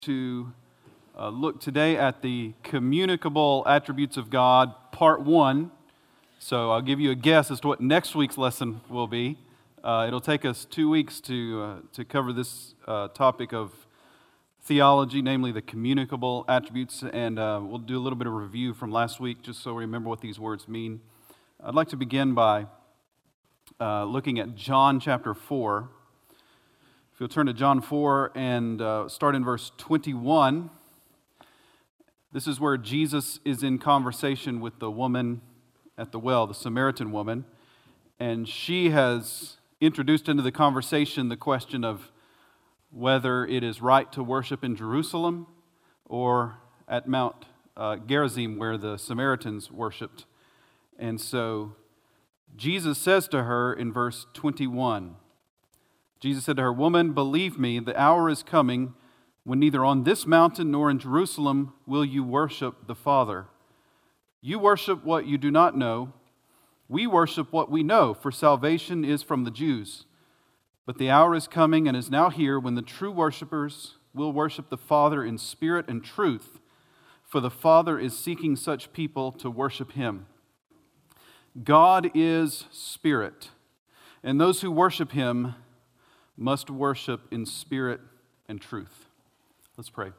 to look today at the communicable attributes of God, part 1. So I'll give you a guess as to what next week's lesson will be. It'll take us 2 weeks to cover this topic of theology, namely the communicable attributes, and we'll do a little bit of review from last week just so we remember what these words mean. I'd like to begin by looking at John chapter 4. If you'll turn to John 4 and start in verse 21, this is where Jesus is in conversation with the woman at the well, the Samaritan woman, and she has introduced into the conversation the question of whether it is right to worship in Jerusalem or at Mount Gerizim, where the Samaritans worshiped. And so Jesus says to her in verse 21, Jesus said to her, "Woman, believe me, the hour is coming when neither on this mountain nor in Jerusalem will you worship the Father. You worship what you do not know. We worship what we know, for salvation is from the Jews. But the hour is coming and is now here when the true worshipers will worship the Father in spirit and truth, for the Father is seeking such people to worship Him. God is spirit, and those who worship Him must worship in spirit and truth." Let's pray.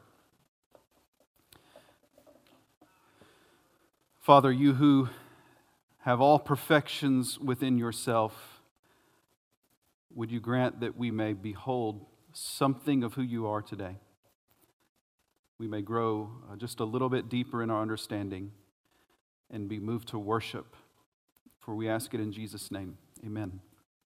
Father, you who have all perfections within yourself, would you grant that we may behold something of who you are today? We may grow just a little bit deeper in our understanding and be moved to worship. For we ask it in Jesus' name. Amen.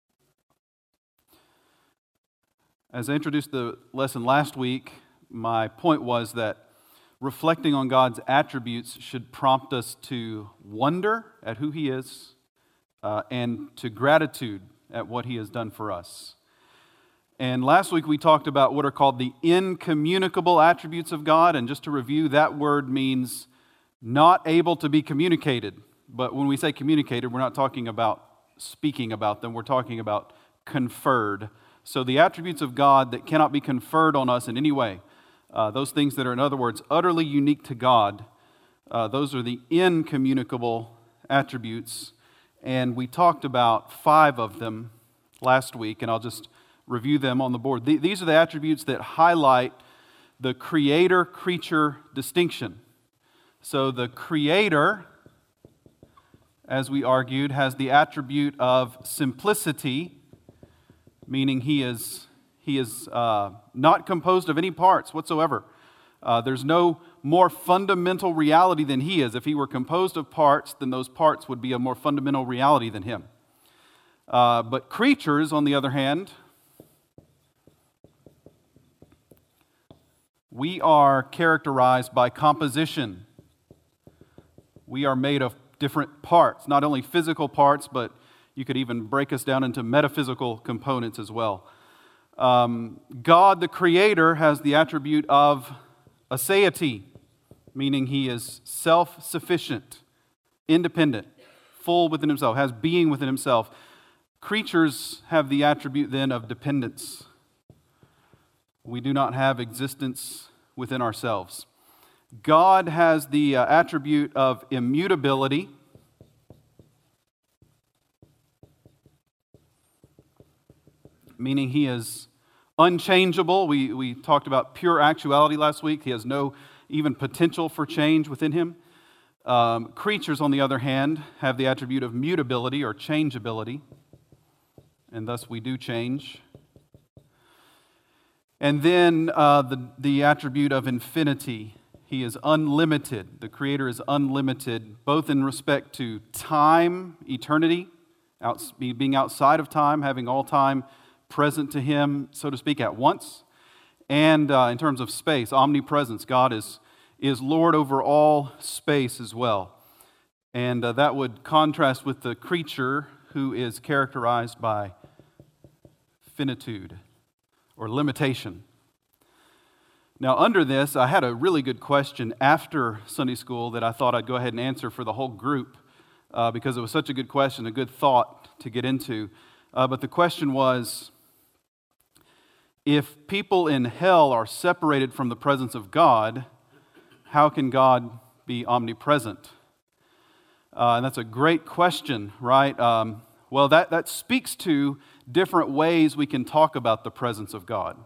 As I introduced the lesson last week, my point was that reflecting on God's attributes should prompt us to wonder at who He is and to gratitude at what He has done for us. And last week we talked about what are called the incommunicable attributes of God. And just to review, that word means not able to be communicated. But when we say communicated, we're not talking about speaking about them. We're talking about conferred. So the attributes of God that cannot be conferred on us in any way, those things that are, in other words, utterly unique to God, those are the incommunicable attributes. And we talked about 5 of them last week, and I'll just review them on the board. These are the attributes that highlight the creator-creature distinction. So the Creator, as we argued, has the attribute of simplicity, meaning He is not composed of any parts whatsoever. There's no more fundamental reality than He is. If He were composed of parts, then those parts would be a more fundamental reality than Him. But creatures, on the other hand, we are characterized by composition. We are made of different parts, not only physical parts, but you could even break us down into metaphysical components as well. God, the Creator, has the attribute of aseity, meaning He is self-sufficient, independent, full within Himself, has being within Himself. Creatures have the attribute then of dependence. We do not have existence within ourselves. God has the attribute of immutability, meaning He is unchangeable. We talked about pure actuality last week. He has no even potential for change within Him. Creatures, on the other hand, have the attribute of mutability or changeability, and thus we do change. And then the attribute of infinity. He is unlimited. The Creator is unlimited, both in respect to time, eternity, being outside of time, having all time present to Him, so to speak, at once, and in terms of space, omnipresence. God is Lord over all space as well. And that would contrast with the creature who is characterized by finitude or limitation. Now, under this, I had a really good question after Sunday school that I thought I'd go ahead and answer for the whole group because it was such a good question, a good thought to get into. But the question was, if people in hell are separated from the presence of God, how can God be omnipresent? And that's a great question, right? Well, that speaks to different ways we can talk about the presence of God.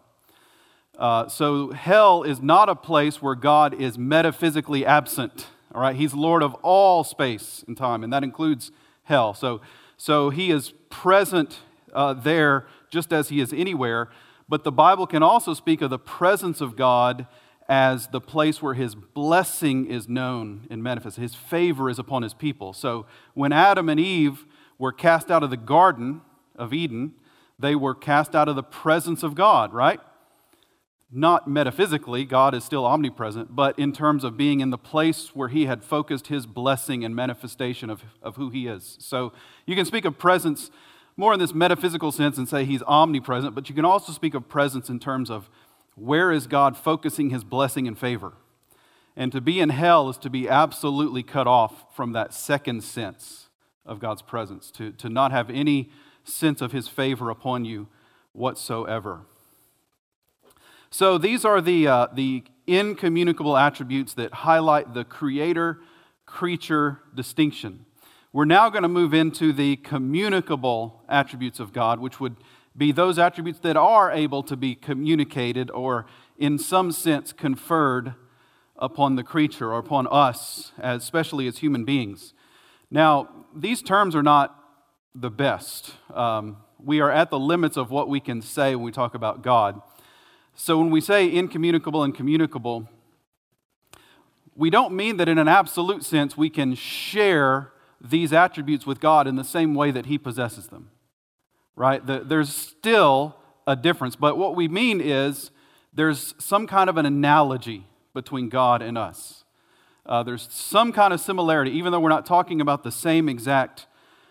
So hell is not a place where God is metaphysically absent, all right? He's Lord of all space and time, and that includes hell. So he is present there just as he is anywhere, but the Bible can also speak of the presence of God as the place where his blessing is known and manifested. His favor is upon his people. So when Adam and Eve were cast out of the Garden of Eden, they were cast out of the presence of God, right? Not metaphysically, God is still omnipresent, but in terms of being in the place where he had focused his blessing and manifestation of who he is. So you can speak of presence more in this metaphysical sense and say he's omnipresent, but you can also speak of presence in terms of where is God focusing his blessing and favor. And to be in hell is to be absolutely cut off from that second sense of God's presence, to not have any sense of his favor upon you whatsoever. So these are the incommunicable attributes that highlight the creator-creature distinction. We're now going to move into the communicable attributes of God, which would be those attributes that are able to be communicated or in some sense conferred upon the creature or upon us, especially as human beings. Now, these terms are not the best. We are at the limits of what we can say when we talk about God. So when we say incommunicable and communicable, we don't mean that in an absolute sense we can share these attributes with God in the same way that he possesses them, right? There's still a difference, but what we mean is there's some kind of an analogy between God and us. There's some kind of similarity, even though we're not talking about the same exact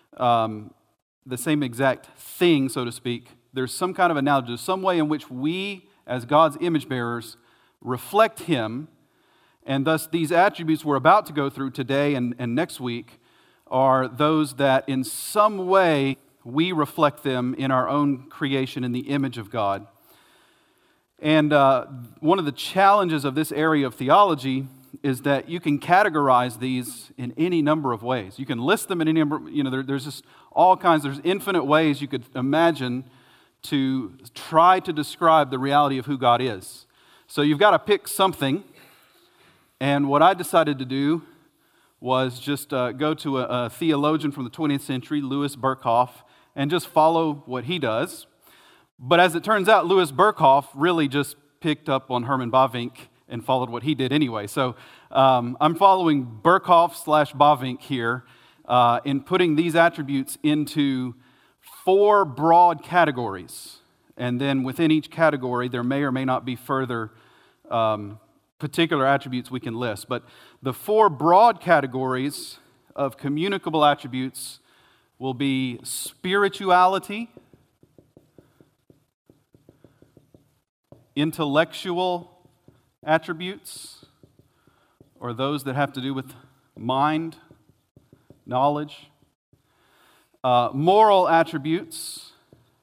thing, so to speak. There's some kind of analogy, there's some way in which we, as God's image bearers, reflect him, and thus these attributes we're about to go through today and next week are those that in some way we reflect them in our own creation in the image of God. And one of the challenges of this area of theology is that you can categorize these in any number of ways. You can list them in any number, there's just all kinds, there's infinite ways you could imagine to try to describe the reality of who God is. So you've got to pick something, and what I decided to do was just go to a theologian from the 20th century, Louis Berkhof, and just follow what he does. But as it turns out, Louis Berkhof really just picked up on Herman Bavinck and followed what he did anyway. So I'm following Berkhof/Bavinck here in putting these attributes into 4 broad categories. And then within each category, there may or may not be further particular attributes we can list. But the 4 broad categories of communicable attributes will be spirituality, intellectual attributes, or those that have to do with mind, knowledge, moral attributes,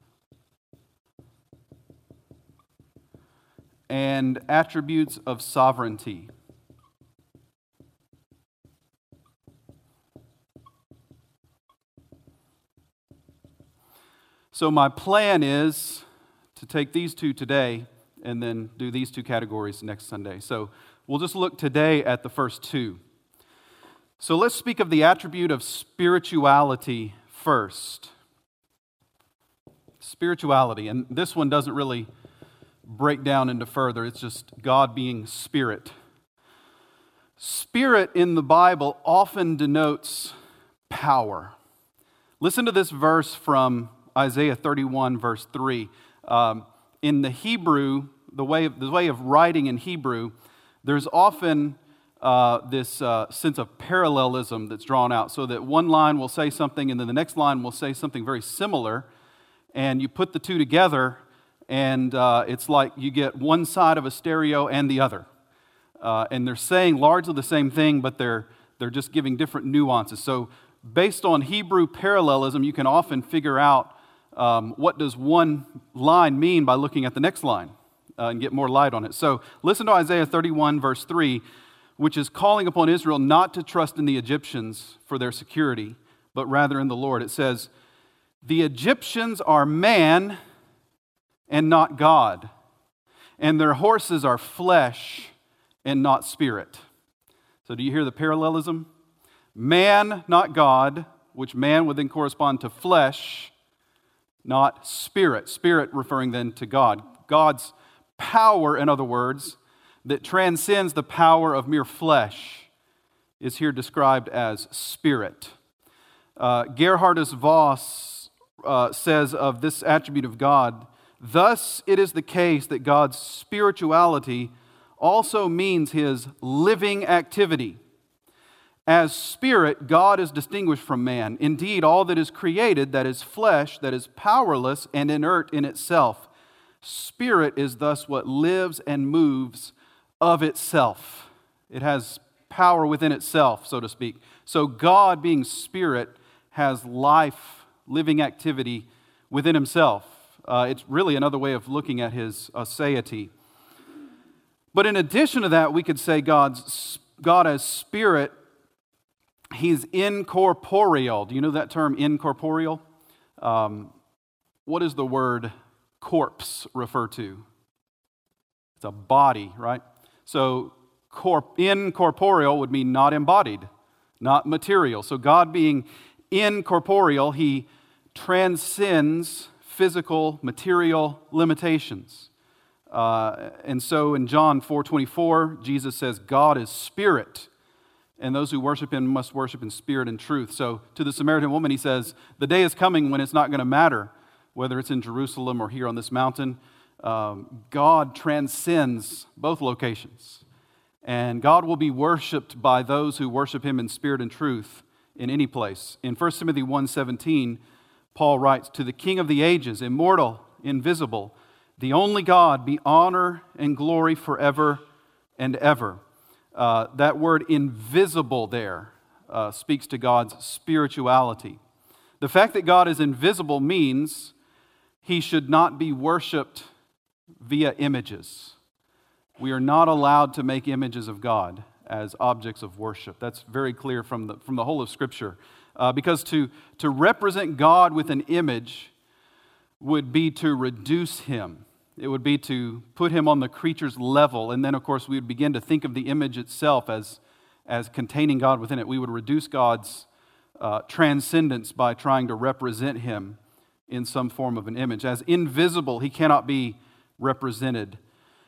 and attributes of sovereignty. So my plan is to take these 2 today and then do these 2 categories next Sunday. So we'll just look today at the first 2. So let's speak of the attribute of spirituality first. Spirituality, and this one doesn't really break down into further. It's just God being spirit. Spirit in the Bible often denotes power. Listen to this verse from Isaiah 31, verse 3. In the Hebrew, the way of writing in Hebrew, there's often this sense of parallelism that's drawn out, so that one line will say something and then the next line will say something very similar, and you put the 2 together, and it's like you get one side of a stereo and the other. And they're saying largely the same thing, but they're just giving different nuances. So based on Hebrew parallelism, you can often figure out what does one line mean by looking at the next line and get more light on it. So listen to Isaiah 31, verse 3, which is calling upon Israel not to trust in the Egyptians for their security, but rather in the Lord. It says, "The Egyptians are man and not God, and their horses are flesh and not spirit." So do you hear the parallelism? Man, not God, which man would then correspond to flesh, not spirit. Spirit referring then to God. God's power, in other words, that transcends the power of mere flesh is here described as spirit. Gerhardus Voss says of this attribute of God, "Thus it is the case that God's spirituality also means his living activity. As spirit, God is distinguished from man. Indeed, all that is created, that is flesh, that is powerless and inert in itself. Spirit is thus what lives and moves of itself." It has power within itself, so to speak. So God, being spirit, has life, living activity within himself. It's really another way of looking at his aseity. But in addition to that, we could say God as spirit, he's incorporeal. Do you know that term, incorporeal? What does the word corpse refer to? It's a body, right? So incorporeal would mean not embodied, not material. So God being incorporeal, he transcends physical, material limitations. And so in John 4:24, Jesus says, "God is spirit, and those who worship him must worship in spirit and truth." So to the Samaritan woman, he says, the day is coming when it's not going to matter whether it's in Jerusalem or here on this mountain. God transcends both locations. And God will be worshiped by those who worship him in spirit and truth in any place. In 1 Timothy 1:17, Paul writes, "To the King of the ages, immortal, invisible, the only God, be honor and glory forever and ever." That word invisible there speaks to God's spirituality. The fact that God is invisible means he should not be worshiped via images. We are not allowed to make images of God as objects of worship. That's very clear from the whole of Scripture. Because to represent God with an image would be to reduce him. It would be to put him on the creature's level, and then, of course, we would begin to think of the image itself as containing God within it. We would reduce God's transcendence by trying to represent him in some form of an image. As invisible, he cannot be represented.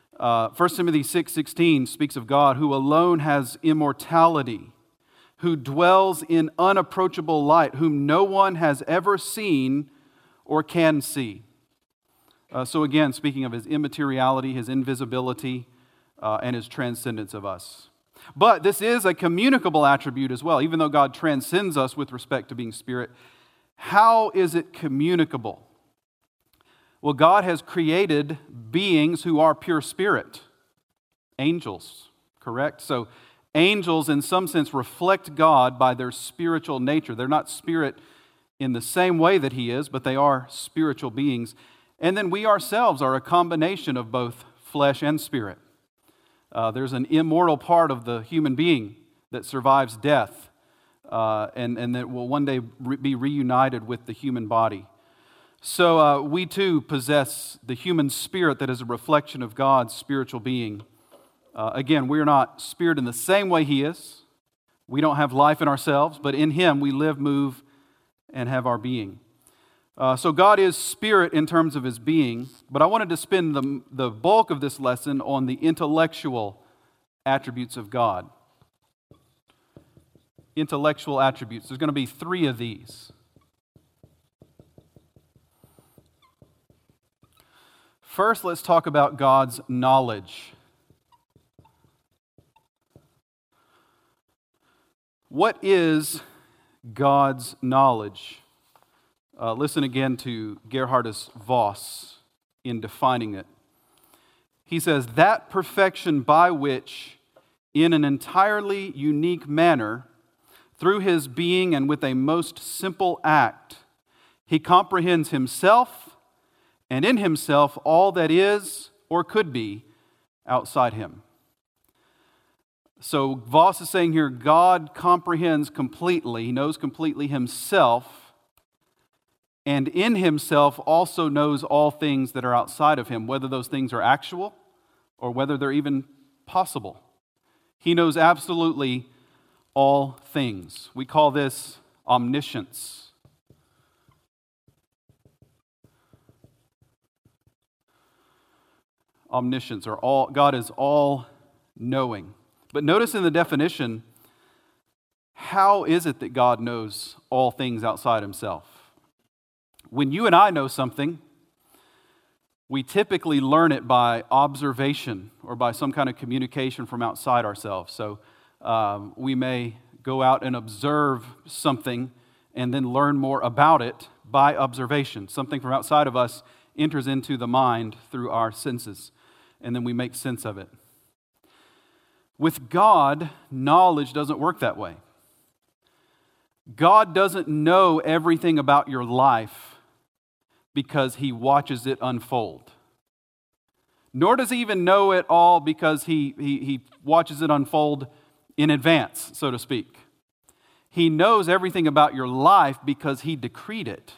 1 Timothy 6:16 speaks of God who alone has immortality, who dwells in unapproachable light, whom no one has ever seen or can see. So again, speaking of his immateriality, his invisibility, and his transcendence of us. But this is a communicable attribute as well. Even though God transcends us with respect to being spirit, how is it communicable? Well, God has created beings who are pure spirit. Angels, correct? So angels in some sense reflect God by their spiritual nature. They're not spirit in the same way that he is, but they are spiritual beings. And then we ourselves are a combination of both flesh and spirit. There's an immortal part of the human being that survives death and that will one day be reunited with the human body. So we too possess the human spirit that is a reflection of God's spiritual being. Again, we are not spirit in the same way he is. We don't have life in ourselves, but in him we live, move, and have our being. So God is spirit in terms of his being, but I wanted to spend the bulk of this lesson on the intellectual attributes of God. Intellectual attributes. There's going to be 3 of these. First, let's talk about God's knowledge. What is God's knowledge? Listen again to Gerhardus Voss in defining it. He says, "That perfection by which, in an entirely unique manner, through his being and with a most simple act, He comprehends himself, and in himself all that is or could be outside him. So Voss is saying here, God comprehends completely, he knows completely himself, and in himself also knows all things that are outside of him, whether those things are actual or whether they're even possible. He knows absolutely all things. We call this omniscience. Omniscience, or God is all-knowing. But notice in the definition, how is it that God knows all things outside himself? When you and I know something, we typically learn it by observation or by some kind of communication from outside ourselves. So we may go out and observe something and then learn more about it by observation. Something from outside of us enters into the mind through our senses, and then we make sense of it. With God, knowledge doesn't work that way. God doesn't know everything about your life because he watches it unfold. Nor does he even know it all because he watches it unfold in advance, so to speak. He knows everything about your life because he decreed it.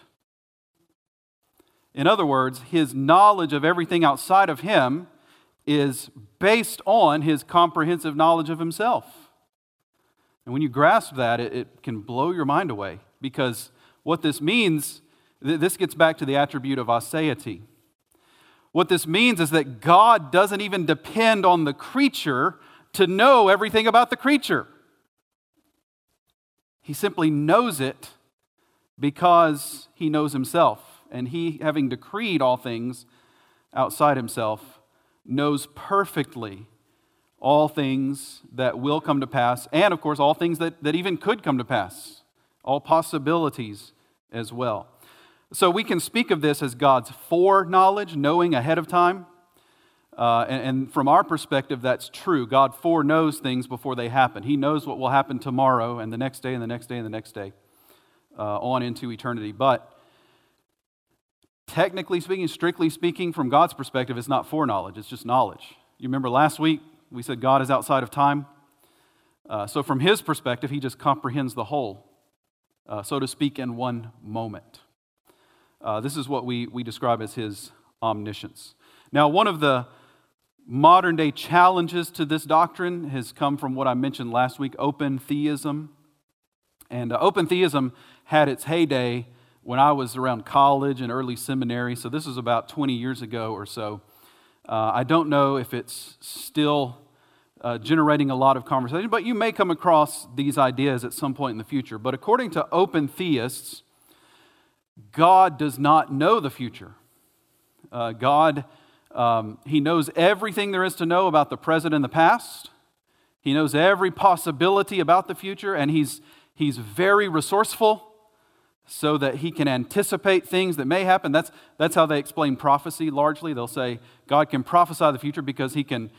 In other words, his knowledge of everything outside of him is based on his comprehensive knowledge of himself. And when you grasp that, it can blow your mind away, because what this means, this gets back to the attribute of aseity. What this means is that God doesn't even depend on the creature to know everything about the creature. He simply knows it because he knows himself. And he, having decreed all things outside himself, knows perfectly all things that will come to pass, and of course all things that even could come to pass, all possibilities as well. So we can speak of this as God's foreknowledge, knowing ahead of time. And from our perspective, that's true. God foreknows things before they happen. He knows what will happen tomorrow and the next day and the next day and the next day, on into eternity. But technically speaking, strictly speaking, from God's perspective, it's not foreknowledge, it's just knowledge. You remember last week, we said God is outside of time. So from his perspective, he just comprehends the whole, so to speak, in one moment. This is what we describe as his omniscience. Now, one of the modern day challenges to this doctrine has come from what I mentioned last week, open theism. And open theism had its heyday when I was around college and early seminary, so this was about 20 years ago or so. I don't know if it's still generating a lot of conversation, but you may come across these ideas at some point in the future. But according to open theists, God does not know the future. God, he knows everything there is to know about the present and the past. He knows every possibility about the future, and he's very resourceful, so that he can anticipate things that may happen. That's how they explain prophecy largely. They'll say God can prophesy the future because he can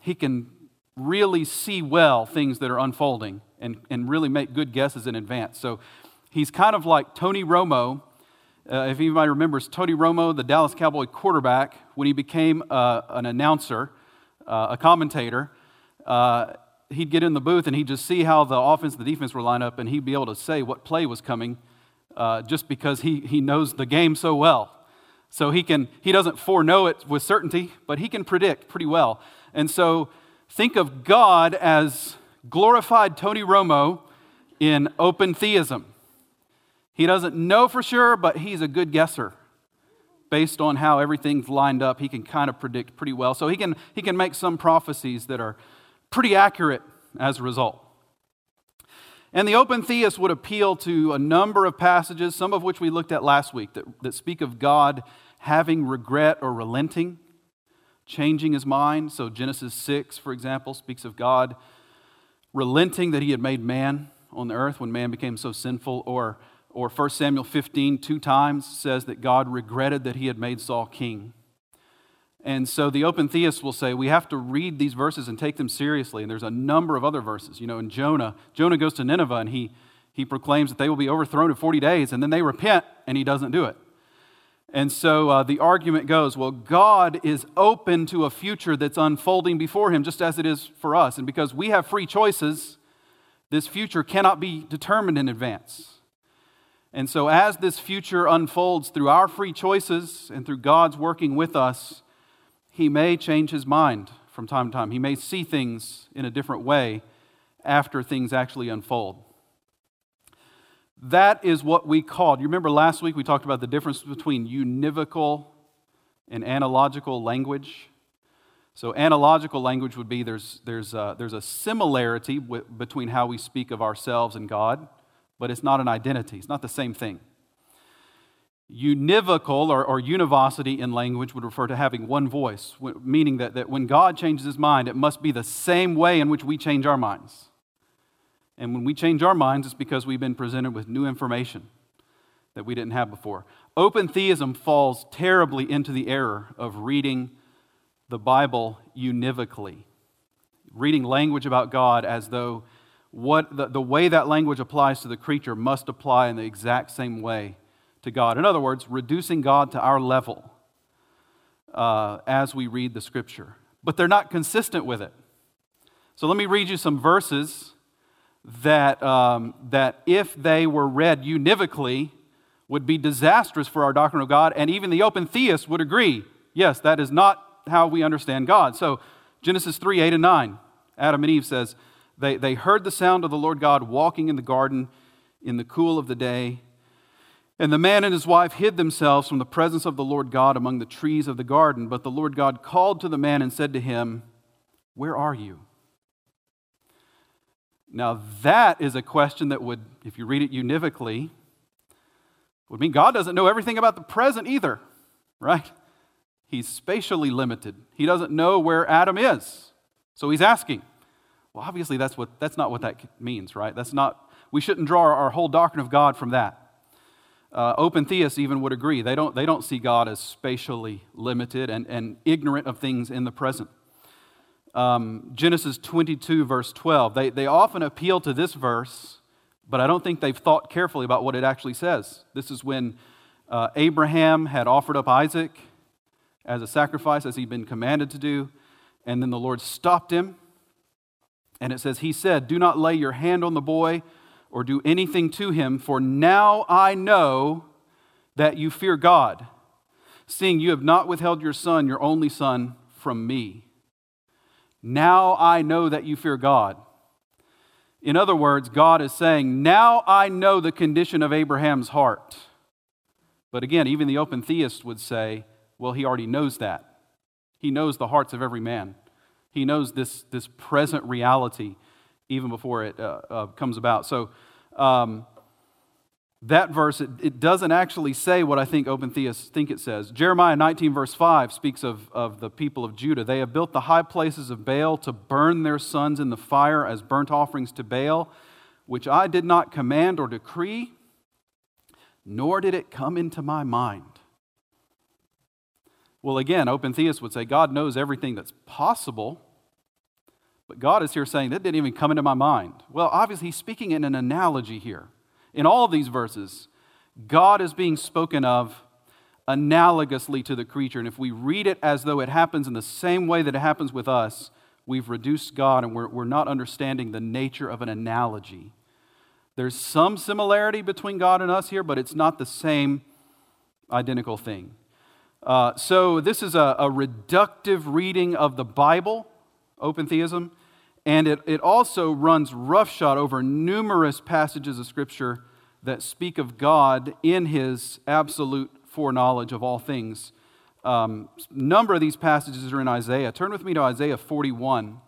really see well things that are unfolding and really make good guesses in advance. So he's kind of like Tony Romo. If anybody remembers Tony Romo, the Dallas Cowboy quarterback, when he became an announcer, a commentator, he'd get in the booth and he'd just see how the offense and the defense were lined up, and he'd be able to say what play was coming just because he knows the game so well. So he doesn't foreknow it with certainty, but he can predict pretty well. And so think of God as glorified Tony Romo in open theism. He doesn't know for sure, but he's a good guesser. Based on how everything's lined up, he can kind of predict pretty well. So he can make some prophecies that are pretty accurate as a result. And the open theist would appeal to a number of passages, some of which we looked at last week, that speak of God having regret or relenting, changing his mind. So Genesis 6, for example, speaks of God relenting that he had made man on the earth when man became so sinful. Or 1 Samuel 15, 2 times says that God regretted that he had made Saul king. And so the open theists will say we have to read these verses and take them seriously. And there's a number of other verses. You know, in Jonah goes to Nineveh and he He proclaims that they will be overthrown in 40 days, and then they repent, and he doesn't do it. And so the argument goes, well, God is open to a future that's unfolding before him, just as it is for us. And because we have free choices, this future cannot be determined in advance. And so as this future unfolds through our free choices and through God's working with us, he may change his mind from time to time. He may see things in a different way after things actually unfold. That is what we called. You remember last week we talked about the difference between univocal and analogical language. So analogical language would be there's a similarity between how we speak of ourselves and God, but it's not an identity. It's not the same thing. Univocal or univocity in language would refer to having one voice, meaning that when God changes his mind, it must be the same way in which we change our minds. And when we change our minds, it's because we've been presented with new information that we didn't have before. Open theism falls terribly into the error of reading the Bible univocally, reading language about God as though the way that language applies to the creature must apply in the exact same way to God. In other words, reducing God to our level as we read the Scripture. But they're not consistent with it. So let me read you some verses that if they were read univocally would be disastrous for our doctrine of God, and even the open theists would agree, yes, that is not how we understand God. So Genesis 3, 8 and 9, Adam and Eve says, they heard the sound of the Lord God walking in the garden in the cool of the day, and the man and his wife hid themselves from the presence of the Lord God among the trees of the garden. But the Lord God called to the man and said to him, "Where are you?" Now that is a question that would, if you read it univocally, would mean God doesn't know everything about the present either, right? He's spatially limited. He doesn't know where Adam is. So he's asking. Well, obviously that's not what that means, right? We shouldn't draw our whole doctrine of God from that. Open theists even would agree. They don't see God as spatially limited and ignorant of things in the present. Genesis 22, verse 12. They often appeal to this verse, but I don't think they've thought carefully about what it actually says. This is when Abraham had offered up Isaac as a sacrifice, as he'd been commanded to do, and then the Lord stopped him. And it says, he said, "Do not lay your hand on the boy or do anything to him, for now I know that you fear God, seeing you have not withheld your son, your only son, from me. Now I know that you fear God." In other words, God is saying, now I know the condition of Abraham's heart. But again, even the open theist would say, well, he already knows that. He knows the hearts of every man. He knows this present reality even before it comes about. So that verse, it doesn't actually say what I think open theists think it says. Jeremiah 19, verse 5 speaks of the people of Judah. They have built the high places of Baal to burn their sons in the fire as burnt offerings to Baal, which I did not command or decree, nor did it come into my mind. Well, again, open theists would say God knows everything that's possible, but God is here saying that didn't even come into my mind. Well, obviously, he's speaking in an analogy here. In all of these verses, God is being spoken of analogously to the creature. And if we read it as though it happens in the same way that it happens with us, we've reduced God and we're not understanding the nature of an analogy. There's some similarity between God and us here, but it's not the same identical thing. So this is a reductive reading of the Bible, open theism, and it also runs roughshod over numerous passages of Scripture that speak of God in His absolute foreknowledge of all things. A number of these passages are in Isaiah. Turn with me to Isaiah 41.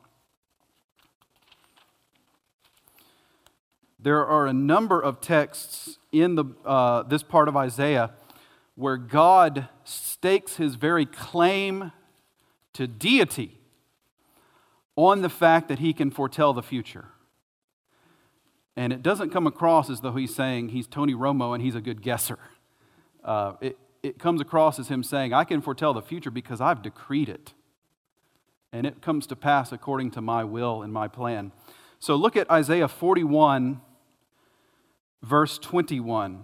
There are a number of texts in this part of Isaiah where God stakes His very claim to deity on the fact that He can foretell the future. And it doesn't come across as though He's saying He's Tony Romo and He's a good guesser. It comes across as Him saying, I can foretell the future because I've decreed it. And it comes to pass according to my will and my plan. So look at Isaiah 41, verse 21.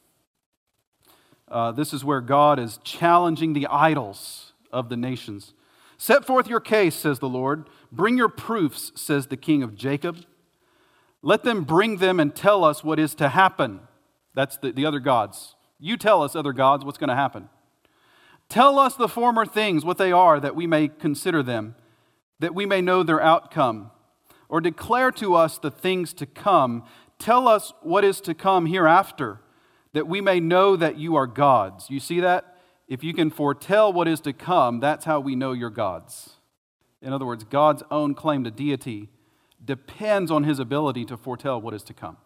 This is where God is challenging the idols of the nations. Set forth your case, says the Lord. Bring your proofs, says the King of Jacob. Let them bring them and tell us what is to happen. That's the other gods. You tell us, other gods, what's going to happen. Tell us the former things, what they are, that we may consider them, that we may know their outcome. Or declare to us the things to come. Tell us what is to come hereafter, that we may know that you are gods. You see that? If you can foretell what is to come, that's how we know you're gods. In other words, God's own claim to deity depends on his ability to foretell what is to come.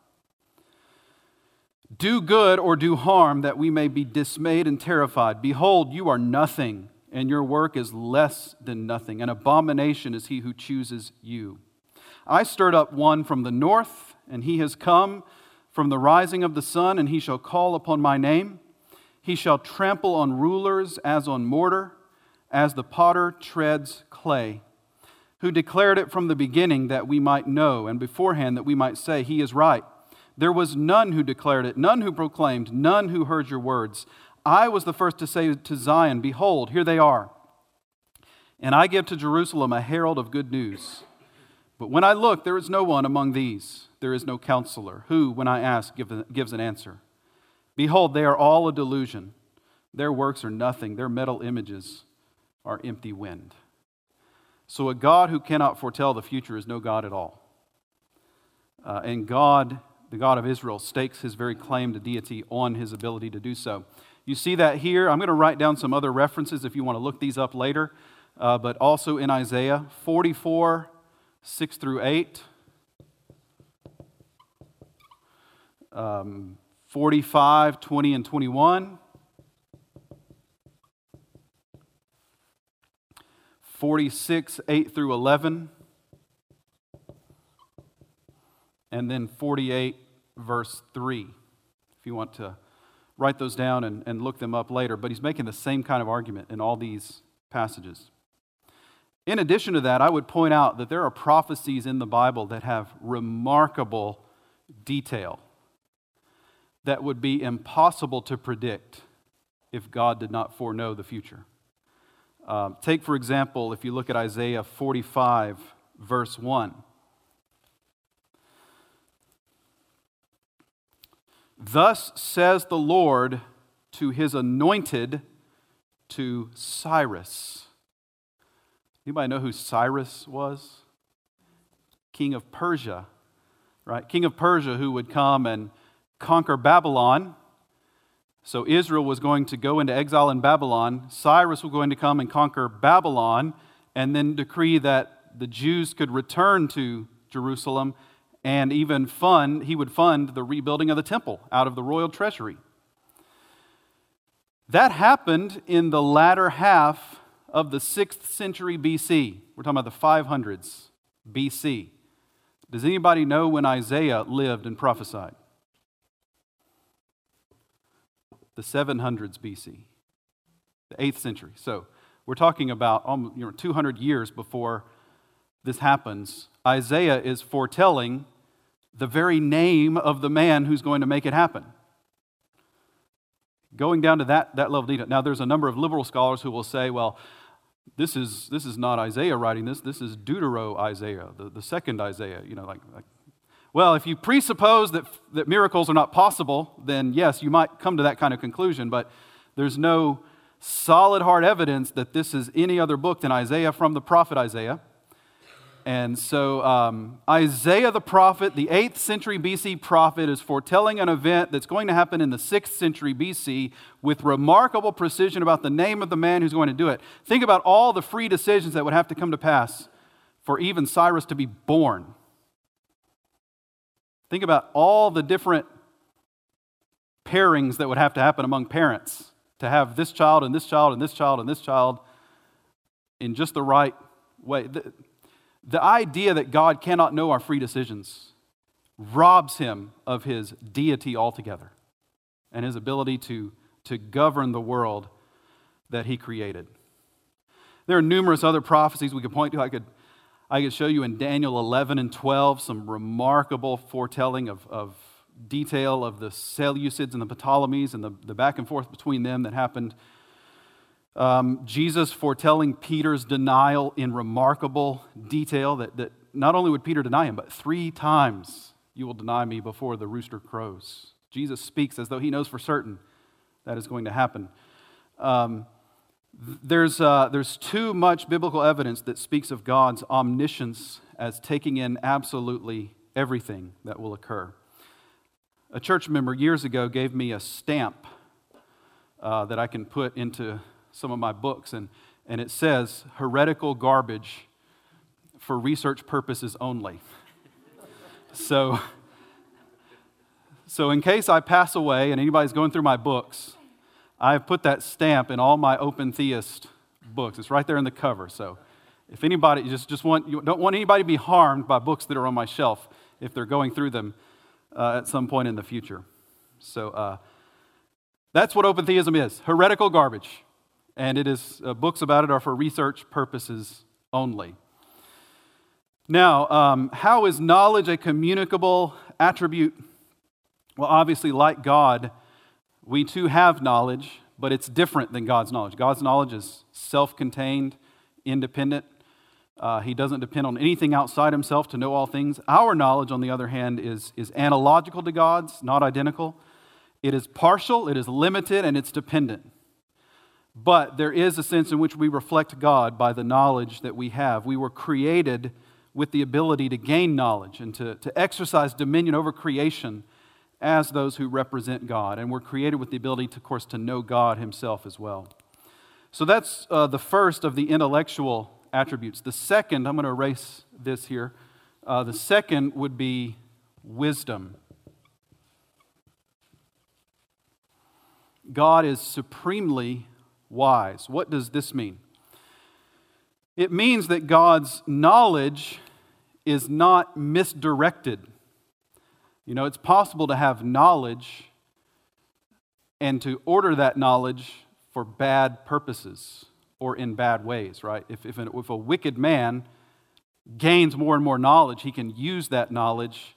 Do good or do harm, that we may be dismayed and terrified. Behold, you are nothing, and your work is less than nothing. An abomination is he who chooses you. I stirred up one from the north, and he has come from the rising of the sun, and he shall call upon my name. He shall trample on rulers as on mortar, as the potter treads clay, who declared it from the beginning that we might know, and beforehand that we might say, he is right. There was none who declared it, none who proclaimed, none who heard your words. I was the first to say to Zion, behold, here they are. And I give to Jerusalem a herald of good news. But when I look, there is no one among these. There is no counselor, who, when I ask, gives an answer. Behold, they are all a delusion. Their works are nothing. Their metal images are empty wind. So a God who cannot foretell the future is no God at all. And God, the God of Israel, stakes his very claim to deity on his ability to do so. You see that here. I'm going to write down some other references if you want to look these up later, but also in Isaiah 44, 6 through 8, 45, 20 and 21, 46, 8 through 11, and then 48, verse 3, if you want to write those down and look them up later. But he's making the same kind of argument in all these passages. In addition to that, I would point out that there are prophecies in the Bible that have remarkable detail that would be impossible to predict if God did not foreknow the future. Take, for example, if you look at Isaiah 45, verse 1. Thus says the Lord to his anointed, to Cyrus. Anybody know who Cyrus was? King of Persia, right? King of Persia who would come and conquer Babylon. So Israel was going to go into exile in Babylon. Cyrus was going to come and conquer Babylon and then decree that the Jews could return to Jerusalem and even he would fund the rebuilding of the temple out of the royal treasury. That happened in the latter half of the 6th century BC. We're talking about the 500s BC. Does anybody know when Isaiah lived and prophesied? The 700s BC, the 8th century. So we're talking about 200 years before this happens. Isaiah is foretelling the very name of the man who's going to make it happen. Going down to that level of detail. Now, there's a number of liberal scholars who will say, well, this is not Isaiah writing this. This is Deutero-Isaiah, the second Isaiah. Well, if you presuppose that miracles are not possible, then yes, you might come to that kind of conclusion, but there's no solid, hard evidence that this is any other book than Isaiah from the prophet Isaiah. And so Isaiah the prophet, the 8th century BC prophet, is foretelling an event that's going to happen in the 6th century BC with remarkable precision about the name of the man who's going to do it. Think about all the free decisions that would have to come to pass for even Cyrus to be born. Think about all the different pairings that would have to happen among parents to have this child and this child and this child and this child in just the right way. The idea that God cannot know our free decisions robs him of his deity altogether and his ability to govern the world that he created. There are numerous other prophecies we could point to. I could show you in Daniel 11 and 12 some remarkable foretelling of detail of the Seleucids and the Ptolemies and the back and forth between them that happened. Jesus foretelling Peter's denial in remarkable detail, that not only would Peter deny him, but 3 times you will deny me before the rooster crows. Jesus speaks as though he knows for certain that is going to happen. There's too much biblical evidence that speaks of God's omniscience as taking in absolutely everything that will occur. A church member years ago gave me a stamp that I can put into some of my books, and it says, heretical garbage for research purposes only. So in case I pass away and anybody's going through my books, I've put that stamp in all my open theist books. It's right there in the cover. So if anybody you don't want anybody to be harmed by books that are on my shelf if they're going through them at some point in the future. So that's what open theism is, heretical garbage. And it is books about it are for research purposes only. Now, how is knowledge a communicable attribute? Well, obviously, like God, we too have knowledge, but it's different than God's knowledge. God's knowledge is self-contained, independent. He doesn't depend on anything outside himself to know all things. Our knowledge, on the other hand, is analogical to God's, not identical. It is partial, it is limited, and it's dependent. But there is a sense in which we reflect God by the knowledge that we have. We were created with the ability to gain knowledge and to exercise dominion over creation as those who represent God. And we're created with the ability, of course, to know God himself as well. So that's the first of the intellectual attributes. The second, I'm going to erase this here. The second would be wisdom. God is supremely wise. What does this mean? It means that God's knowledge is not misdirected. You know, it's possible to have knowledge and to order that knowledge for bad purposes or in bad ways, right? If a wicked man gains more and more knowledge, he can use that knowledge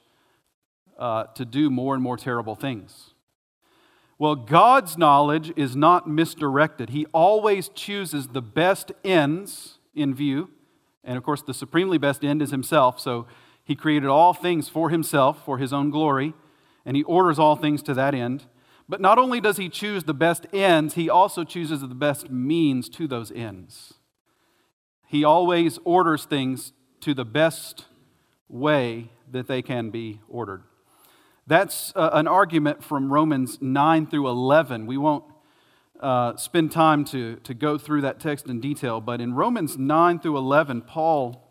to do more and more terrible things. Well, God's knowledge is not misdirected. He always chooses the best ends in view. And of course, the supremely best end is himself. So he created all things for himself, for his own glory, and he orders all things to that end. But not only does he choose the best ends, he also chooses the best means to those ends. He always orders things to the best way that they can be ordered. That's an argument from Romans 9 through 11. We won't spend time to go through that text in detail, but in Romans 9 through 11, Paul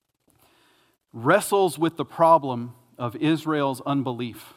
wrestles with the problem of Israel's unbelief.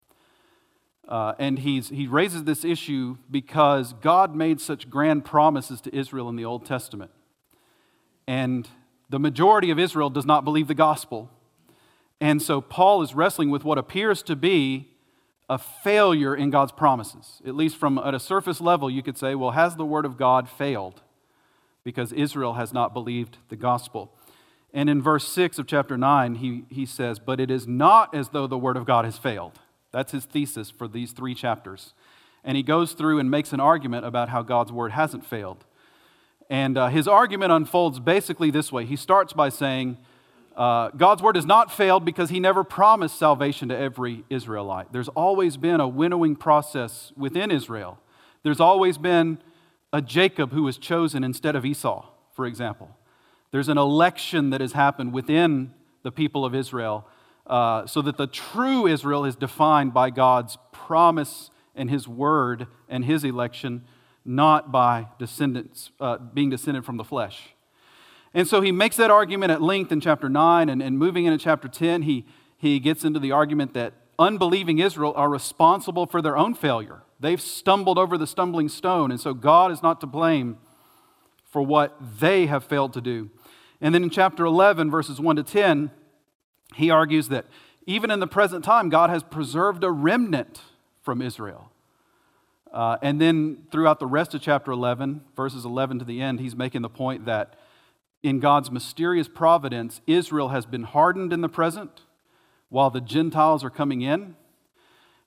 And he raises this issue because God made such grand promises to Israel in the Old Testament. And the majority of Israel does not believe the gospel. And so Paul is wrestling with what appears to be a failure in God's promises. At least from at a surface level, you could say, well, has the word of God failed? Because Israel has not believed the gospel. And in verse 6 of chapter 9, he says, but it is not as though the word of God has failed. That's his thesis for these 3 chapters. And he goes through and makes an argument about how God's word hasn't failed. And his argument unfolds basically this way. He starts by saying, God's word has not failed because he never promised salvation to every Israelite. There's always been a winnowing process within Israel. There's always been a Jacob who was chosen instead of Esau, for example. There's an election that has happened within the people of Israel so that the true Israel is defined by God's promise and his word and his election, not by descendants being descended from the flesh. And so he makes that argument at length in chapter 9, and moving into chapter 10, he gets into the argument that unbelieving Israel are responsible for their own failure. They've stumbled over the stumbling stone, and so God is not to blame for what they have failed to do. And then in chapter 11, verses 1 to 10, he argues that even in the present time, God has preserved a remnant from Israel. And then throughout the rest of chapter 11, verses 11 to the end, he's making the point that in God's mysterious providence, Israel has been hardened in the present while the Gentiles are coming in.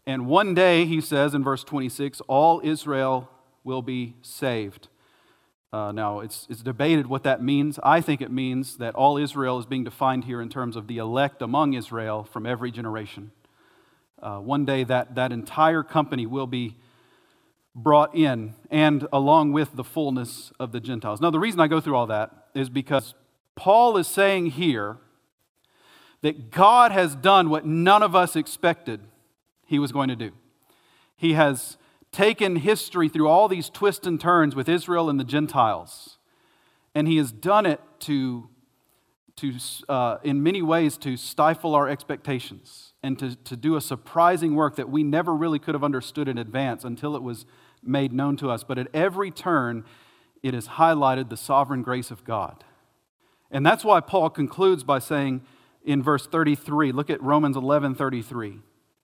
And one day, he says in verse 26, all Israel will be saved. Now, it's debated what that means. I think it means that all Israel is being defined here in terms of the elect among Israel from every generation. One day, that entire company will be brought in, and along with the fullness of the Gentiles. Now, the reason I go through all that is because Paul is saying here that God has done what none of us expected he was going to do. He has taken history through all these twists and turns with Israel and the Gentiles, and he has done it to in many ways to stifle our expectations and to do a surprising work that we never really could have understood in advance until it was made known to us. But at every turn, it has highlighted the sovereign grace of God. And that's why Paul concludes by saying in verse 33, look at Romans 11:33.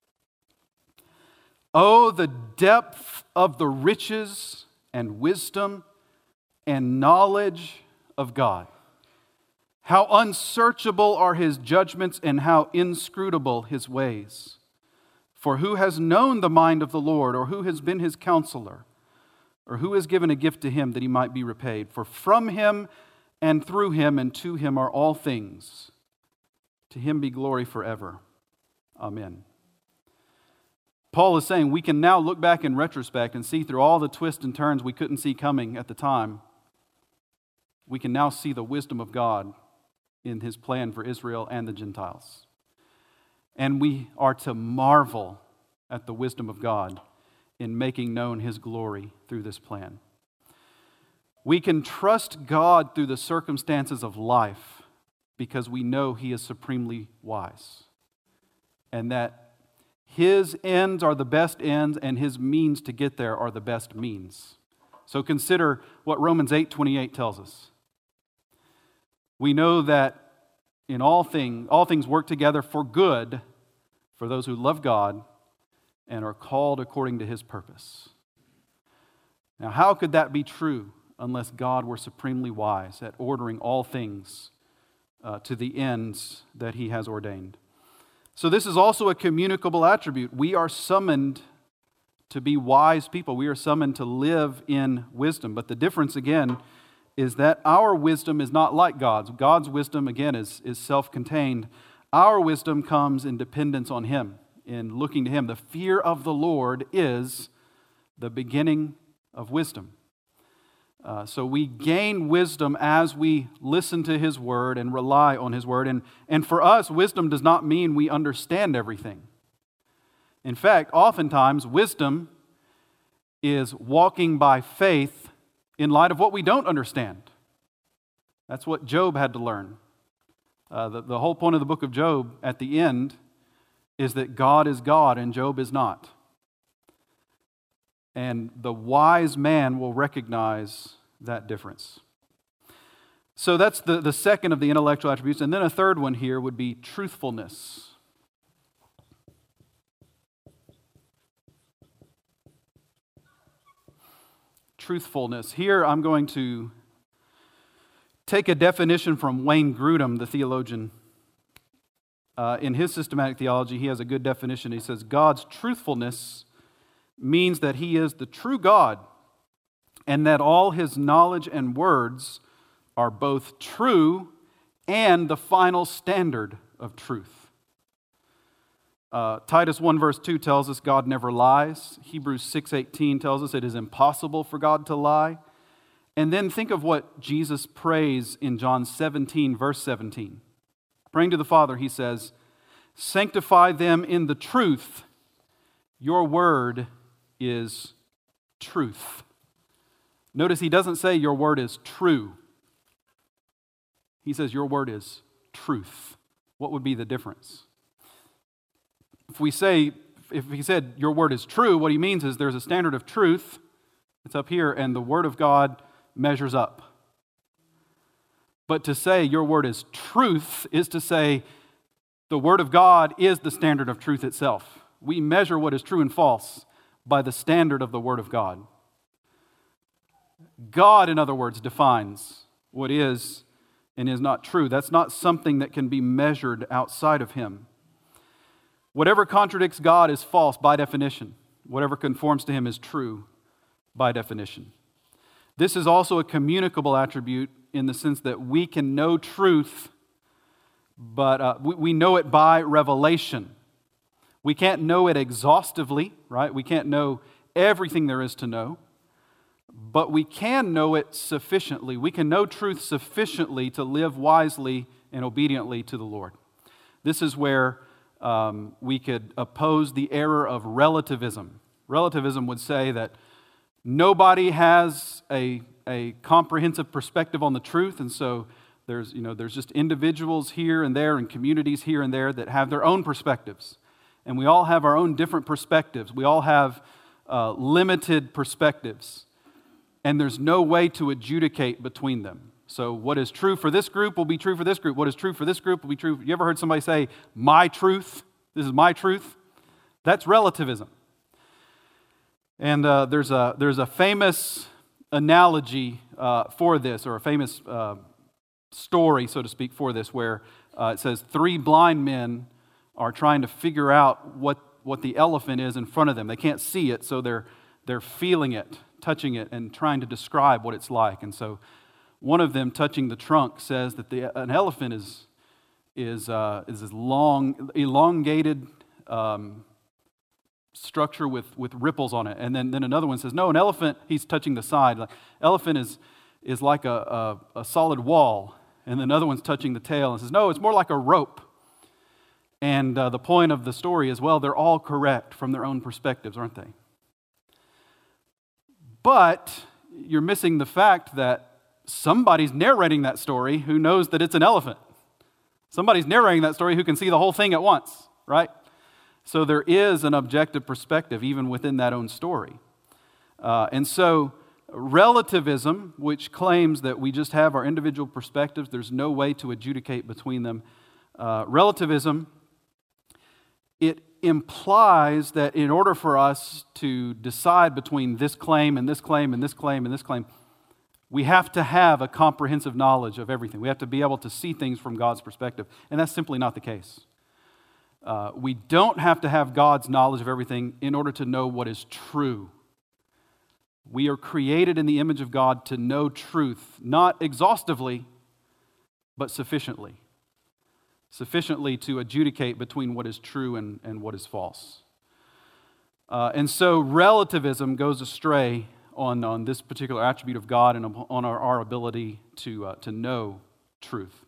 Oh, the depth of the riches and wisdom and knowledge of God. How unsearchable are his judgments and how inscrutable his ways. For who has known the mind of the Lord, or who has been his counselor, or who has given a gift to him that he might be repaid? For from him and through him and to him are all things. To him be glory forever. Amen. Paul is saying we can now look back in retrospect and see through all the twists and turns we couldn't see coming at the time. We can now see the wisdom of God in his plan for Israel and the Gentiles. And we are to marvel at the wisdom of God in making known his glory through this plan. We can trust God through the circumstances of life because we know he is supremely wise, and that his ends are the best ends, and his means to get there are the best means. So consider what Romans 8:28 tells us. We know that in all things work together for good for those who love God and are called according to his purpose. Now, how could that be true unless God were supremely wise at ordering all things to the ends that he has ordained? So this is also a communicable attribute. We are summoned to be wise people. We are summoned to live in wisdom. But the difference, again, is that our wisdom is not like God's. God's wisdom, again, is self-contained. Our wisdom comes in dependence on him, in looking to him. The fear of the Lord is the beginning of wisdom. So we gain wisdom as we listen to his word and rely on his word. And for us, wisdom does not mean we understand everything. In fact, oftentimes, wisdom is walking by faith in light of what we don't understand. That's what Job had to learn. The whole point of the book of Job at the end is that God is God and Job is not. And the wise man will recognize that difference. So that's the second of the intellectual attributes. And then a third one here would be truthfulness. Truthfulness. Here I'm going to take a definition from Wayne Grudem, the theologian. In his systematic theology, he has a good definition. He says, God's truthfulness means that he is the true God and that all his knowledge and words are both true and the final standard of truth. Titus 1 verse 2 tells us God never lies. Hebrews 6:18 tells us it is impossible for God to lie. And then think of what Jesus prays in John 17 verse 17. Praying to the Father, he says, sanctify them in the truth. Your word is truth. Notice he doesn't say your word is true. He says your word is truth. What would be the difference? If he said your word is true, what he means is there's a standard of truth. It's up here, and the word of God measures up. But to say your word is truth is to say the word of God is the standard of truth itself. We measure what is true and false by the standard of the word of God. God, in other words, defines what is and is not true. That's not something that can be measured outside of him. Whatever contradicts God is false by definition. Whatever conforms to him is true by definition. This is also a communicable attribute in the sense that we can know truth, but we know it by revelation. We can't know it exhaustively, right? We can't know everything there is to know, but we can know it sufficiently. We can know truth sufficiently to live wisely and obediently to the Lord. This is where we could oppose the error of relativism. Relativism would say that nobody has a comprehensive perspective on the truth, and so there's just individuals here and there and communities here and there that have their own perspectives. And we all have our own different perspectives. We all have limited perspectives. And there's no way to adjudicate between them. So what is true for this group will be true for this group. What is true for this group will be true. You ever heard somebody say, my truth? This is my truth? That's relativism. And there's a famous analogy for this, or a famous story, so to speak, for this, where it says 3 blind men are trying to figure out what the elephant is in front of them. They can't see it, so they're feeling it, touching it, and trying to describe what it's like. And so one of them, touching the trunk, says that an elephant is this long, elongated structure with ripples on it. And then another one says, no, an elephant, he's touching the side. Elephant is like a solid wall. And then another one's touching the tail and says, no, it's more like a rope. And the point of the story is, well, they're all correct from their own perspectives, aren't they? But you're missing the fact that somebody's narrating that story who knows that it's an elephant. Somebody's narrating that story who can see the whole thing at once, right? So there is an objective perspective even within that own story. And so relativism, which claims that we just have our individual perspectives, there's no way to adjudicate between them. Relativism, it implies that in order for us to decide between this claim and this claim and this claim and this claim, we have to have a comprehensive knowledge of everything. We have to be able to see things from God's perspective, and that's simply not the case. We don't have to have God's knowledge of everything in order to know what is true. We are created in the image of God to know truth, not exhaustively, but sufficiently. Sufficiently to adjudicate between what is true and what is false. And so relativism goes astray on this particular attribute of God and on our ability to know truth.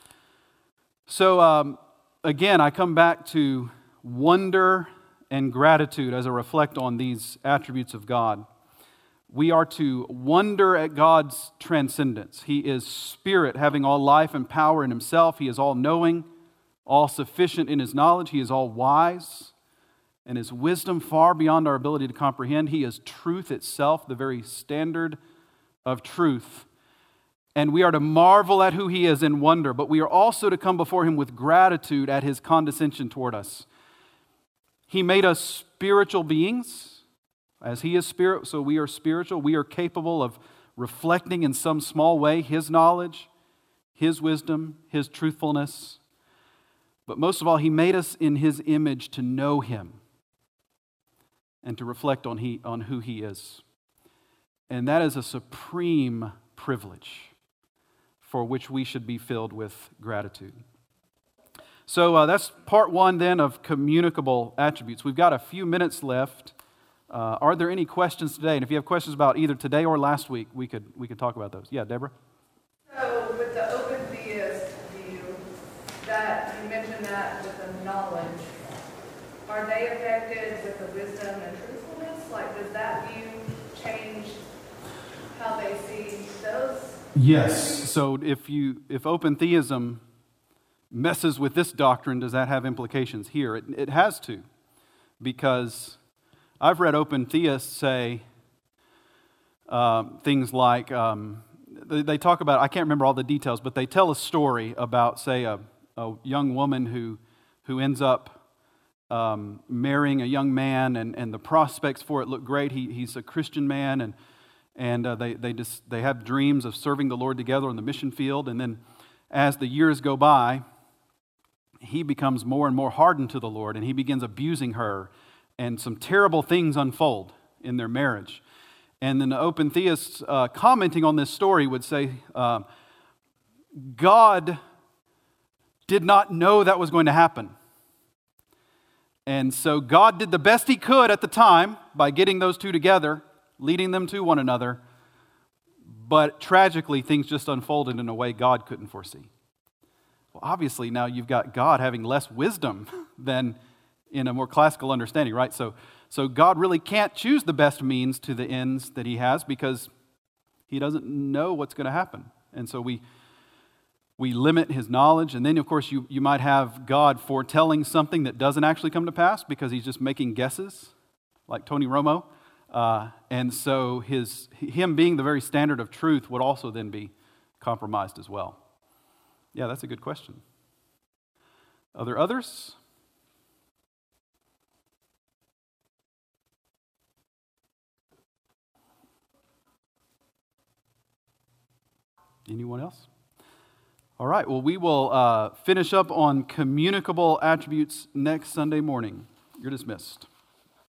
So again, I come back to wonder and gratitude as I reflect on these attributes of God. We are to wonder at God's transcendence. He is spirit, having all life and power in himself. He is all-knowing, all-sufficient in his knowledge. He is all-wise, and his wisdom far beyond our ability to comprehend. He is truth itself, the very standard of truth. And we are to marvel at who he is in wonder, but we are also to come before him with gratitude at his condescension toward us. He made us spiritual beings. As he is spirit, so we are spiritual. We are capable of reflecting in some small way his knowledge, his wisdom, his truthfulness. But most of all, he made us in his image to know him and to reflect on who he is. And that is a supreme privilege for which we should be filled with gratitude. So that's part one then of communicable attributes. We've got a few minutes left. Are there any questions today? And if you have questions about either today or last week, we could talk about those. Yeah, Deborah? So with the open theist view, that you mentioned that with the knowledge, are they affected with the wisdom and truthfulness? Like, does that view change how they see those? Yes. So if open theism messes with this doctrine, does that have implications here? It has to, because I've read open theists say things like, they talk about, I can't remember all the details, but they tell a story about, say, a young woman who ends up marrying a young man, and the prospects for it look great. He's a Christian man, and they have dreams of serving the Lord together on the mission field. And then as the years go by, he becomes more and more hardened to the Lord, and he begins abusing her, and some terrible things unfold in their marriage. And then the open theists commenting on this story would say, God did not know that was going to happen. And so God did the best he could at the time by getting those two together, leading them to one another. But tragically, things just unfolded in a way God couldn't foresee. Well, obviously, now you've got God having less wisdom than in a more classical understanding, right? So God really can't choose the best means to the ends that he has because he doesn't know what's going to happen. And so we limit his knowledge. And then, of course, you might have God foretelling something that doesn't actually come to pass because he's just making guesses, like Tony Romo. And so him being the very standard of truth would also then be compromised as well. Yeah, that's a good question. Are there others? Anyone else? All right, well, we will finish up on communicable attributes next Sunday morning. You're dismissed.